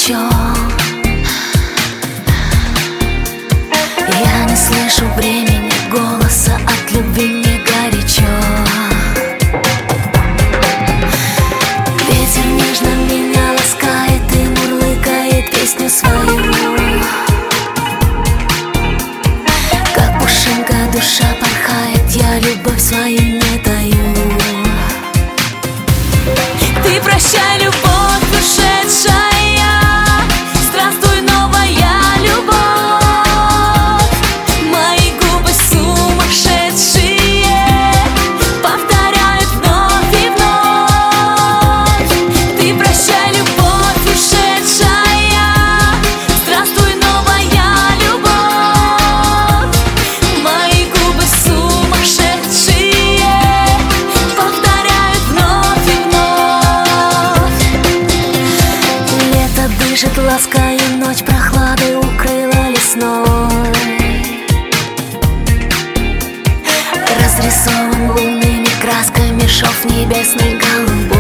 горячо. Я не слышу времени, голоса, от любви мне горячо. Ветер нежно меня ласкает и мурлыкает песню свою. Как пушинка душа порхает, я любовь свою не даю. Ты прощай, любовь ушедшая, здравствуй, новая любовь. Мои губы сумасшедшие повторяют вновь и вновь. Ты прощай, любовь ушедшая, здравствуй, новая любовь. Мои губы сумасшедшие повторяют вновь и вновь. Лето дышит лаской, ночь прохладой укрыла лесной. Разрисован лунными красками шов небесный голубой.